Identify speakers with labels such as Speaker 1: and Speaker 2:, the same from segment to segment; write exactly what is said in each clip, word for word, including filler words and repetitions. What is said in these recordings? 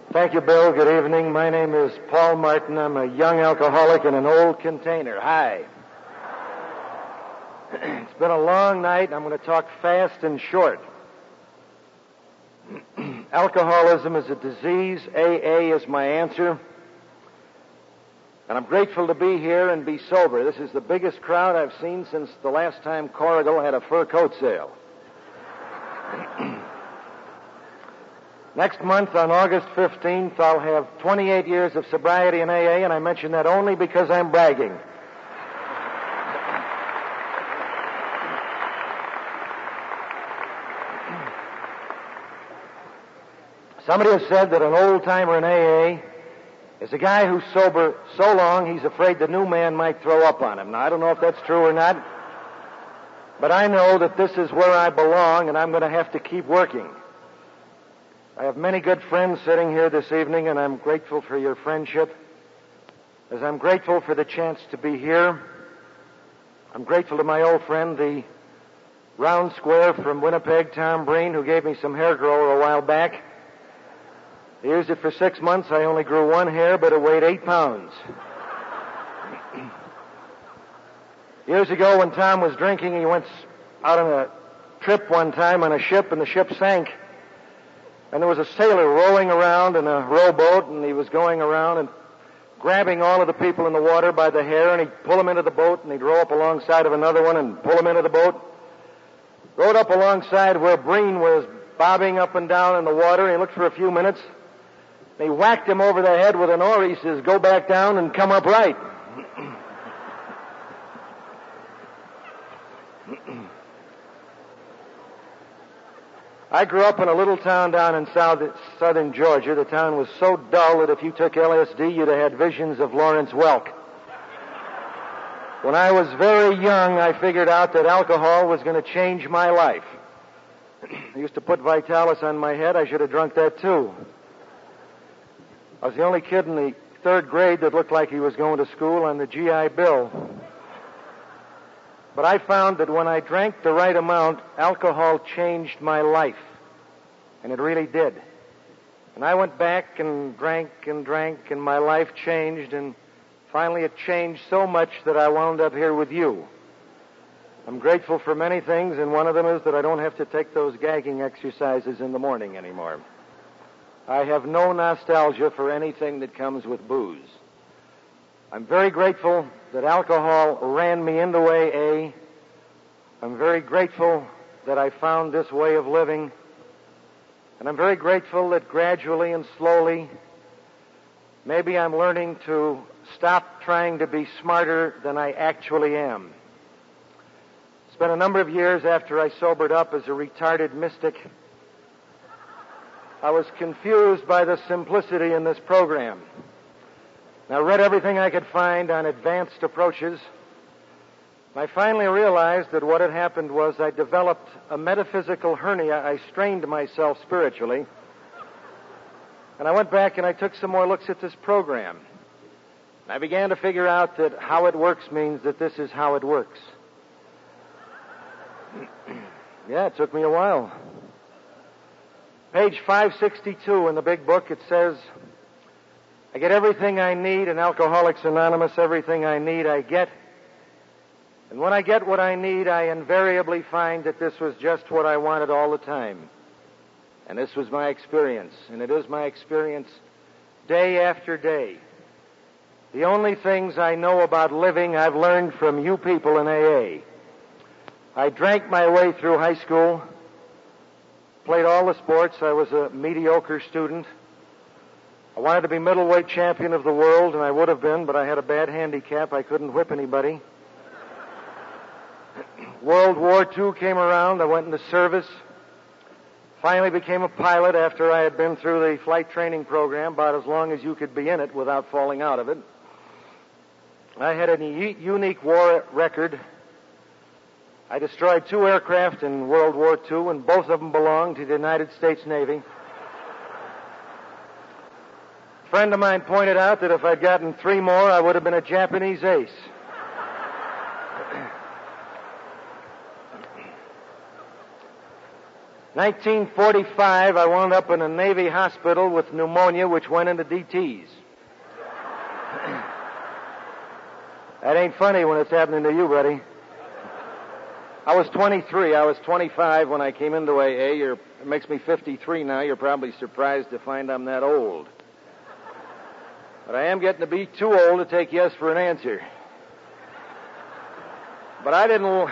Speaker 1: Thank you, Bill. Good evening. My name is Paul Martin. I'm a young alcoholic in an old container. Hi. It's been a long night. I'm going to talk fast and short. Alcoholism is a disease. A A is my answer. And I'm grateful to be here and be sober. This is the biggest crowd I've seen since the last time Corrigal had a fur coat sale. Next month, on August fifteenth, I'll have twenty-eight years of sobriety in A A, and I mention that only because I'm bragging. Somebody has said that an old-timer in A A is a guy who's sober so long he's afraid the new man might throw up on him. Now, I don't know if that's true or not, but I know that this is where I belong, and I'm going to have to keep working. I have many good friends sitting here this evening, and I'm grateful for your friendship, as I'm grateful for the chance to be here. I'm grateful to my old friend, the round square from Winnipeg, Tom Breen, who gave me some hair grower a while back. I used it for six months. I only grew one hair, but it weighed eight pounds. Years ago, when Tom was drinking, he went out on a trip one time on a ship, and the ship sank. And there was a sailor rowing around in a rowboat, and he was going around and grabbing all of the people in the water by the hair, and he'd pull them into the boat, and he'd row up alongside of another one and pull them into the boat. Rowed up alongside where Breen was bobbing up and down in the water, and he looked for a few minutes. They whacked him over the head with an oar. He says, "Go back down and come up right." I grew up in a little town down in south, southern Georgia. The town was so dull that if you took L S D, you'd have had visions of Lawrence Welk. When I was very young, I figured out that alcohol was going to change my life. I used to put Vitalis on my head. I should have drunk that too. I was the only kid in the third grade that looked like he was going to school on the G I Bill. But I found that when I drank the right amount, alcohol changed my life. And it really did. And I went back and drank and drank, and my life changed, and finally it changed so much that I wound up here with you. I'm grateful for many things, and one of them is that I don't have to take those gagging exercises in the morning anymore. I have no nostalgia for anything that comes with booze. I'm very grateful that alcohol ran me into A A. I'm very grateful that I found this way of living. And I'm very grateful that gradually and slowly, maybe I'm learning to stop trying to be smarter than I actually am. It's been a number of years after I sobered up as a retarded mystic. I was confused by the simplicity in this program. I read everything I could find on advanced approaches. I finally realized that what had happened was I developed a metaphysical hernia. I strained myself spiritually. And I went back and I took some more looks at this program. I began to figure out that how it works means that this is how it works. Yeah, it took me a while. Page five sixty-two in the big book, it says, I get everything I need in Alcoholics Anonymous. Everything I need, I get. And when I get what I need, I invariably find that this was just what I wanted all the time. And this was my experience. And it is my experience day after day. The only things I know about living, I've learned from you people in A A. I drank my way through high school, played all the sports. I was a mediocre student. I wanted to be middleweight champion of the world, and I would have been, but I had a bad handicap. I couldn't whip anybody. World War Two came around. I went into service. Finally became a pilot after I had been through the flight training program, about as long as you could be in it without falling out of it. I had a unique war record. I destroyed two aircraft in World War Two, and both of them belonged to the United States Navy. A friend of mine pointed out that if I'd gotten three more, I would have been a Japanese ace. nineteen forty-five, I wound up in a Navy hospital with pneumonia, which went into D Ts. That ain't funny when it's happening to you, buddy. I was twenty-three. I was twenty-five when I came into A A. You're, it makes me fifty-three now. You're probably surprised to find I'm that old. But I am getting to be too old to take yes for an answer. But I didn't...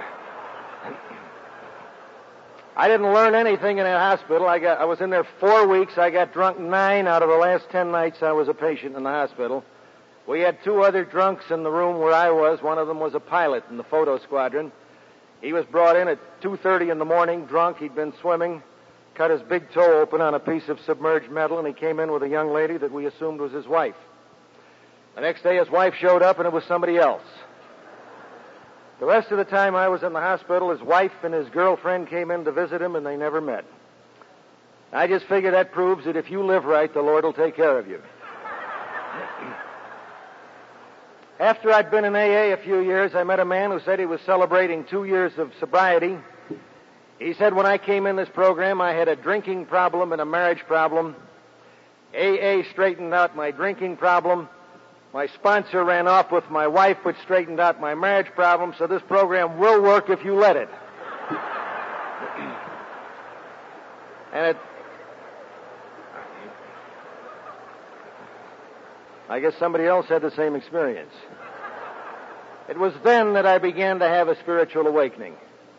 Speaker 1: I didn't learn anything in that hospital. I got, I was in there four weeks. I got drunk nine out of the last ten nights I was a patient in the hospital. We had two other drunks in the room where I was. One of them was a pilot in the photo squadron. He was brought in at two thirty in the morning, drunk. He'd been swimming, cut his big toe open on a piece of submerged metal, and he came in with a young lady that we assumed was his wife. The next day his wife showed up, and it was somebody else. The rest of the time I was in the hospital, his wife and his girlfriend came in to visit him, and they never met. I just figure that proves that if you live right, the Lord will take care of you. After I'd been in A A a few years, I met a man who said he was celebrating two years of sobriety. He said when I came in this program, I had a drinking problem and a marriage problem. A A straightened out my drinking problem. My sponsor ran off with my wife, but straightened out my marriage problem, so this program will work if you let it. And it... I guess somebody else had the same experience. It was then that I began to have a spiritual awakening.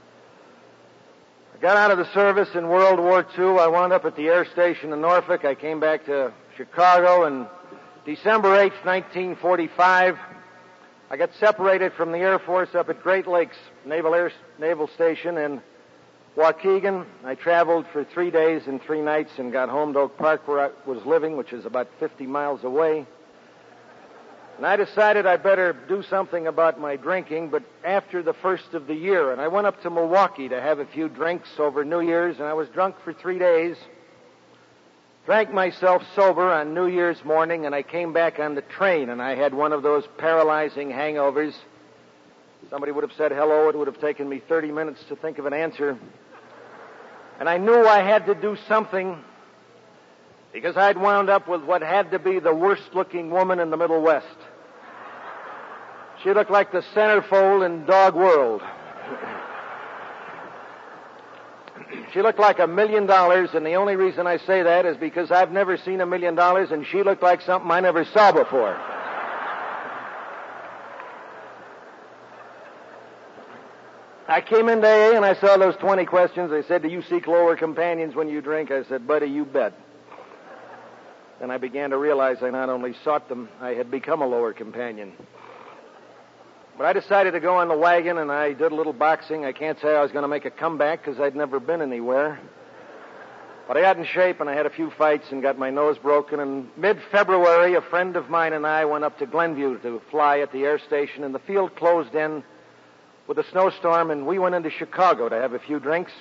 Speaker 1: I got out of the service in World War Two. I wound up at the air station in Norfolk. I came back to Chicago, and December eighth, nineteen forty-five, I got separated from the Air Force up at Great Lakes Naval Air Naval Station in Waukegan. I traveled for three days and three nights and got home to Oak Park where I was living, which is about fifty miles away. And I decided I'd better do something about my drinking, but after the first of the year. And I went up to Milwaukee to have a few drinks over New Year's, and I was drunk for three days. Drank myself sober on New Year's morning, and I came back on the train, and I had one of those paralyzing hangovers. Somebody would have said hello. It would have taken me thirty minutes to think of an answer. And I knew I had to do something because I'd wound up with what had to be the worst-looking woman in the Middle West. She looked like the centerfold in Dog World. She looked like a million dollars, and the only reason I say that is because I've never seen a million dollars, and she looked like something I never saw before. I came into A A, and I saw those twenty questions. They said, do you seek lower companions when you drink? I said, buddy, you bet. And I began to realize I not only sought them, I had become a lower companion. But I decided to go on the wagon, and I did a little boxing. I can't say I was going to make a comeback because I'd never been anywhere. But I got in shape, and I had a few fights and got my nose broken. And mid-February, a friend of mine and I went up to Glenview to fly at the air station, and the field closed in with a snowstorm, and we went into Chicago to have a few drinks.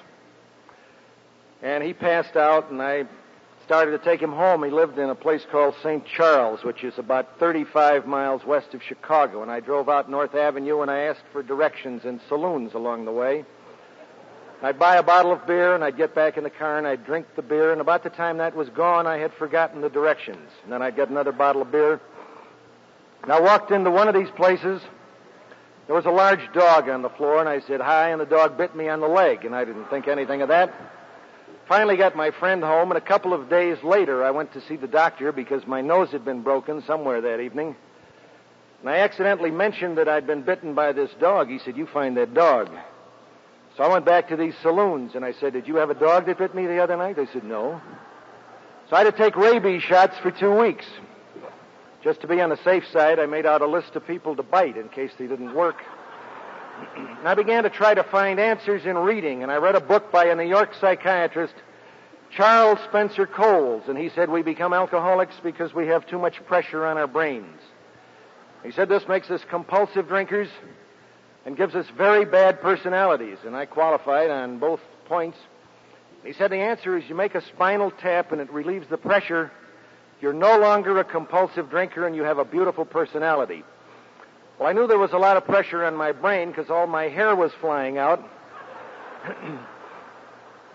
Speaker 1: And he passed out, and I started to take him home. He lived in a place called Saint Charles, which is about thirty-five miles west of Chicago. And I drove out North Avenue, and I asked for directions in saloons along the way. I'd buy a bottle of beer, and I'd get back in the car, and I'd drink the beer. And about the time that was gone, I had forgotten the directions. And then I'd get another bottle of beer. And I walked into one of these places. There was a large dog on the floor, and I said hi, and the dog bit me on the leg. And I didn't think anything of that. Finally got my friend home, and a couple of days later I went to see the doctor because my nose had been broken somewhere that evening. And I accidentally mentioned that I'd been bitten by this dog. He said, you find that dog. So I went back to these saloons, and I said, did you have a dog that bit me the other night? They said, no. So I had to take rabies shots for two weeks. Just to be on the safe side, I made out a list of people to bite in case they didn't work. And I began to try to find answers in reading, and I read a book by a New York psychiatrist, Charles Spencer Coles, and he said we become alcoholics because we have too much pressure on our brains. He said this makes us compulsive drinkers and gives us very bad personalities, and I qualified on both points. He said the answer is you make a spinal tap and it relieves the pressure. You're no longer a compulsive drinker and you have a beautiful personality. Well, I knew there was a lot of pressure on my brain because all my hair was flying out.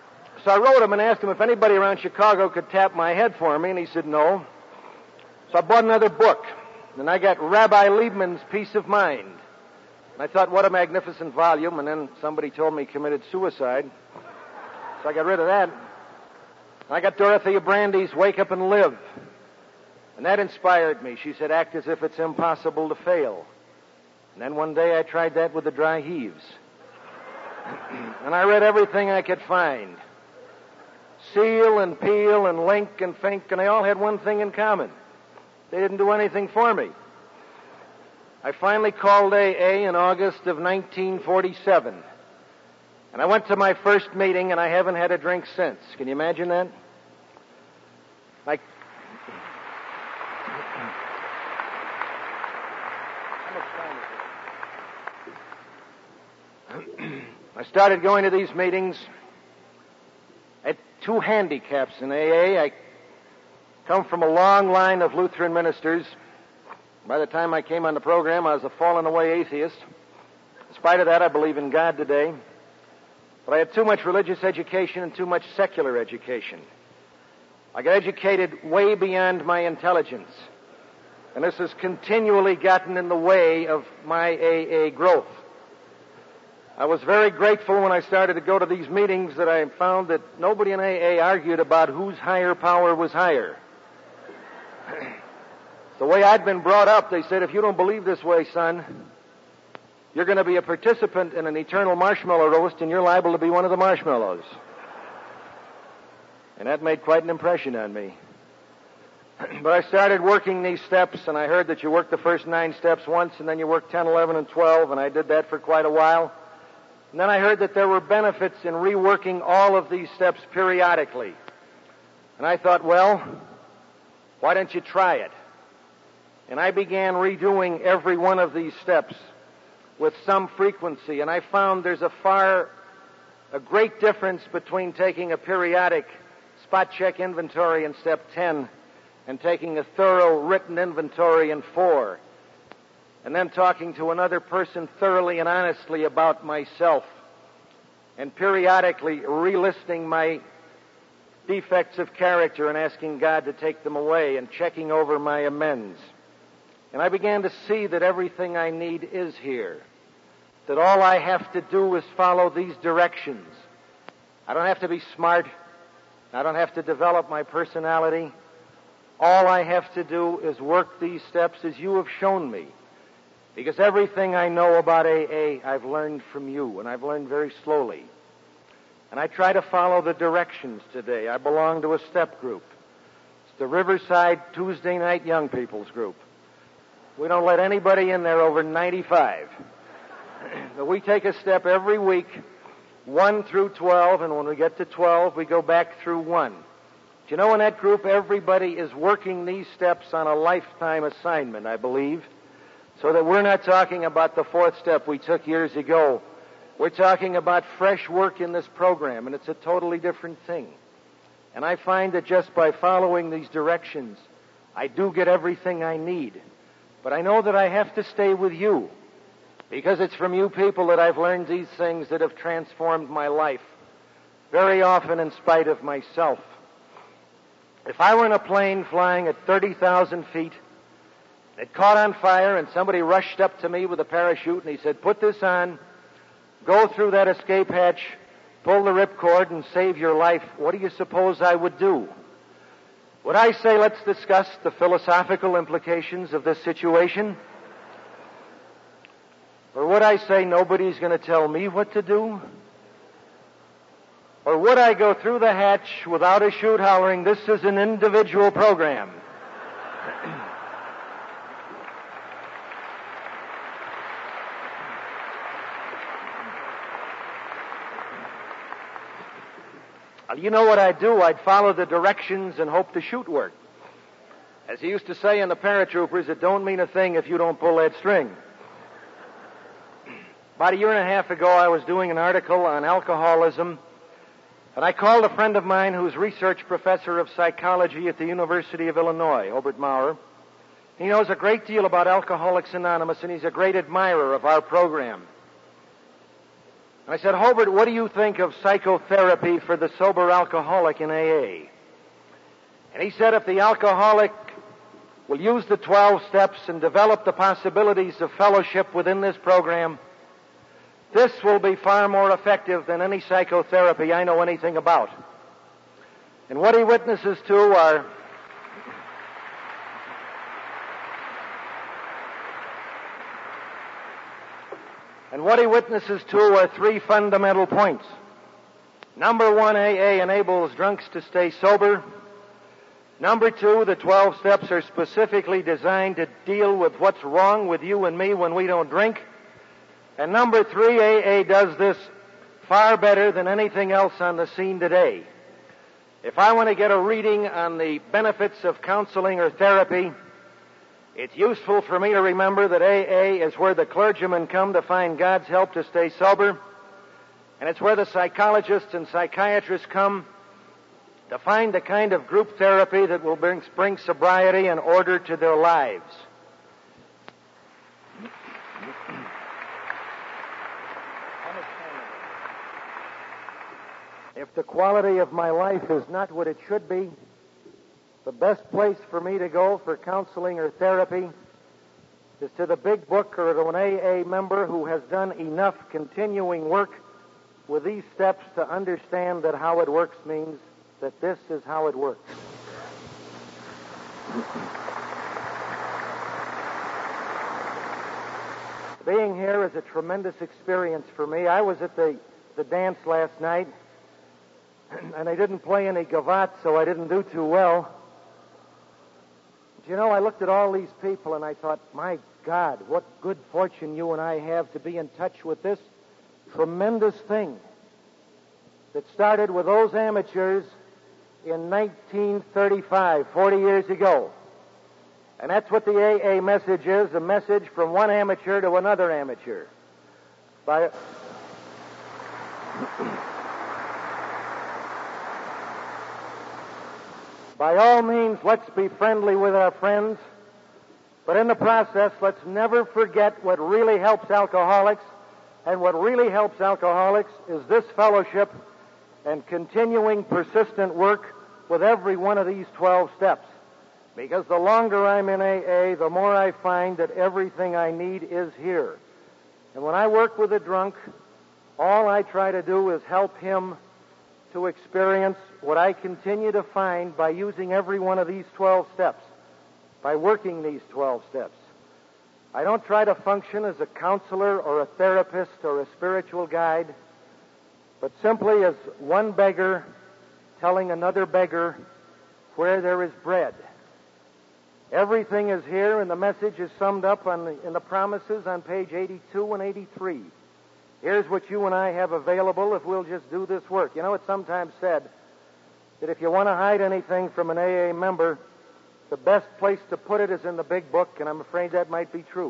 Speaker 1: So I wrote him and asked him if anybody around Chicago could tap my head for me, and he said no. So I bought another book, and I got Rabbi Liebman's Peace of Mind. And I thought, what a magnificent volume, and then somebody told me he committed suicide. So I got rid of that. I got Dorothea Brande's Wake Up and Live. And that inspired me. She said, act as if it's impossible to fail. And then one day I tried that with the Dry Heaves. And I read everything I could find. Seal and Peel and Link and Fink, and they all had one thing in common. They didn't do anything for me. I finally called A A in August of nineteen forty-seven. And I went to my first meeting, and I haven't had a drink since. Can you imagine that? Like, I started going to these meetings. I had two handicaps in A A. I come from a long line of Lutheran ministers. By the time I came on the program, I was a fallen-away atheist. In spite of that, I believe in God today. But I had too much religious education and too much secular education. I got educated way beyond my intelligence. And this has continually gotten in the way of my A A growth. I was very grateful when I started to go to these meetings that I found that nobody in A A argued about whose higher power was higher. The way I'd been brought up, they said, if you don't believe this way, son, you're going to be a participant in an eternal marshmallow roast, and you're liable to be one of the marshmallows. And that made quite an impression on me. But I started working these steps, and I heard that you work the first nine steps once, and then you work ten, eleven, and twelve, and I did that for quite a while. And then I heard that there were benefits in reworking all of these steps periodically. And I thought, well, why don't you try it? And I began redoing every one of these steps with some frequency, and I found there's a far, a great difference between taking a periodic spot check inventory in step ten and taking a thorough written inventory in four, and then talking to another person thoroughly and honestly about myself, and periodically relisting my defects of character and asking God to take them away and checking over my amends. And I began to see that everything I need is here. That all I have to do is follow these directions. I don't have to be smart. I don't have to develop my personality. All I have to do is work these steps as you have shown me. Because everything I know about A A, I've learned from you, and I've learned very slowly. And I try to follow the directions today. I belong to a step group. It's the Riverside Tuesday Night Young People's Group. We don't let anybody in there over ninety-five. But we take a step every week, one through twelve, and when we get to twelve, we go back through one. Do you know, in that group, everybody is working these steps on a lifetime assignment, I believe, so that we're not talking about the fourth step we took years ago. We're talking about fresh work in this program, and it's a totally different thing. And I find that just by following these directions, I do get everything I need. But I know that I have to stay with you, because it's from you people that I've learned these things that have transformed my life, very often in spite of myself. If I were in a plane flying at thirty thousand feet, it caught on fire, and somebody rushed up to me with a parachute, and he said, put this on, go through that escape hatch, pull the ripcord, and save your life, what do you suppose I would do? Would I say, let's discuss the philosophical implications of this situation? Or would I say, nobody's going to tell me what to do? Or would I go through the hatch without a chute hollering, this is an individual program? You know what I'd do? I'd follow the directions and hope the chute worked. As he used to say in the paratroopers, it don't mean a thing if you don't pull that string. About a year and a half ago, I was doing an article on alcoholism, and I called a friend of mine who's research professor of psychology at the University of Illinois, Obert Maurer. He knows a great deal about Alcoholics Anonymous, and he's a great admirer of our program. I said, Hobart, what do you think of psychotherapy for the sober alcoholic in A A? And he said, if the alcoholic will use the twelve steps and develop the possibilities of fellowship within this program, this will be far more effective than any psychotherapy I know anything about. And what he witnesses to are and what he witnesses to are three fundamental points. Number one, A A enables drunks to stay sober. Number two, the twelve steps are specifically designed to deal with what's wrong with you and me when we don't drink. And number three, A A does this far better than anything else on the scene today. If I want to get a reading on the benefits of counseling or therapy, it's useful for me to remember that A A is where the clergymen come to find God's help to stay sober, and it's where the psychologists and psychiatrists come to find the kind of group therapy that will bring, bring sobriety and order to their lives. If the quality of my life is not what it should be, the best place for me to go for counseling or therapy is to the big book or to an A A member who has done enough continuing work with these steps to understand that how it works means that this is how it works. Being here is a tremendous experience for me. I was at the, the dance last night, and I didn't play any gavotte, so I didn't do too well. But, you know, I looked at all these people, and I thought, my God, what good fortune you and I have to be in touch with this tremendous thing that started with those amateurs in nineteen thirty-five, forty years ago. And that's what the A A message is, a message from one amateur to another amateur. By, by all means, let's be friendly with our friends, but in the process, let's never forget what really helps alcoholics, and what really helps alcoholics is this fellowship and continuing persistent work with every one of these twelve steps. Because the longer I'm in A A, the more I find that everything I need is here. And when I work with a drunk, all I try to do is help him to experience what I continue to find by using every one of these twelve steps, by working these twelve steps. I don't try to function as a counselor or a therapist or a spiritual guide, but simply as one beggar telling another beggar where there is bread. Everything is here, and the message is summed up on the, in the promises on page eighty-two and eighty-three. Here's what you and I have available if we'll just do this work. You know, it's sometimes said that if you want to hide anything from an A A member, the best place to put it is in the big book, and I'm afraid that might be true.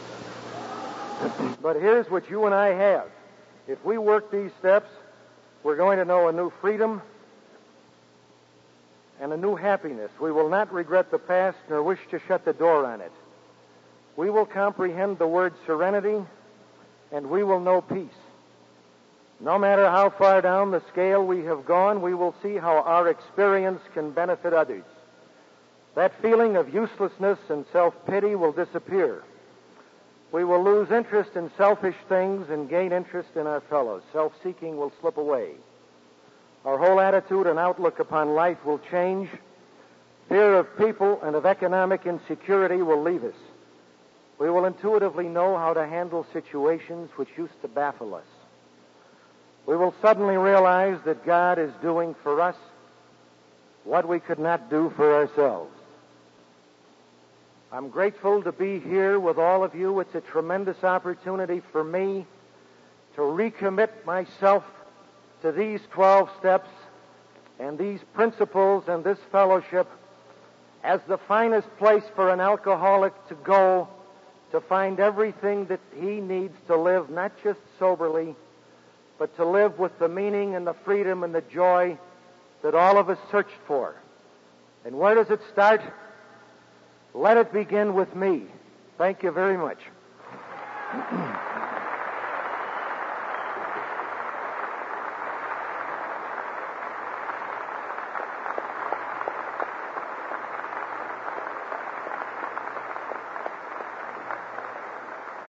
Speaker 1: But here's what you and I have. If we work these steps, we're going to know a new freedom and a new happiness. We will not regret the past nor wish to shut the door on it. We will comprehend the word serenity, and we will know peace. No matter how far down the scale we have gone, we will see how our experience can benefit others. That feeling of uselessness and self-pity will disappear. We will lose interest in selfish things and gain interest in our fellows. Self-seeking will slip away. Our whole attitude and outlook upon life will change. Fear of people and of economic insecurity will leave us. We will intuitively know how to handle situations which used to baffle us. We will suddenly realize that God is doing for us what we could not do for ourselves. I'm grateful to be here with all of you. It's a tremendous opportunity for me to recommit myself to these twelve steps and these principles and this fellowship as the finest place for an alcoholic to go to find everything that he needs to live, not just soberly, but to live with the meaning and the freedom and the joy that all of us searched for. And where does it start? Let it begin with me. Thank you very much.